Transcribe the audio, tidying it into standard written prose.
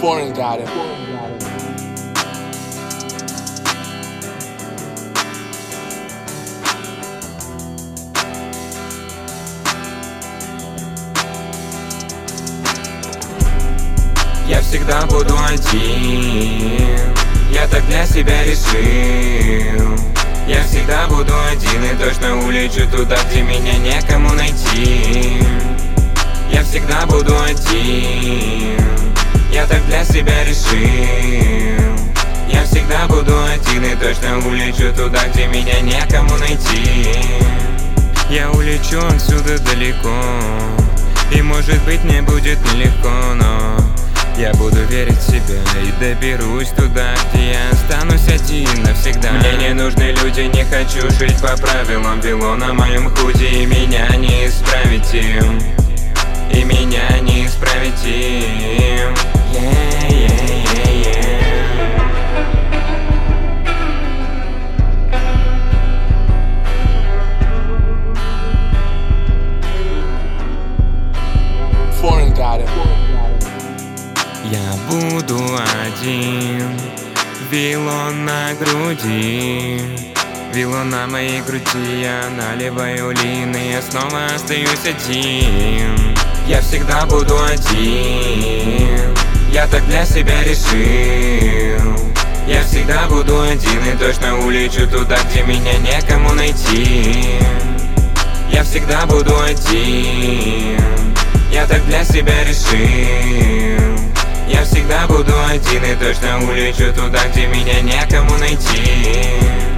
Foreign got it. Я всегда буду один, я так для себя решил. Я всегда буду один и точно улечу туда, где меня некому найти. Я всегда буду один, я так для себя решил. Я всегда буду один и точно улечу туда, где меня некому найти. Я улечу отсюда далеко, и может быть мне будет нелегко, но я буду верить в себя и доберусь туда, где я останусь один навсегда. Мне не нужны люди, не хочу жить по правилам. Вело на моем худе, и меня не исправить им. И меня не исправить им. Foreign got it. Я буду один, вило на груди, вило на моей груди. Я наливаю лины, я снова остаюсь один. Я всегда буду один, я так для себя решил. Я всегда буду один и точно улечу туда, где меня некому найти. Я всегда буду один, я так для себя решил. Я всегда буду один и точно улечу туда, где меня некому найти.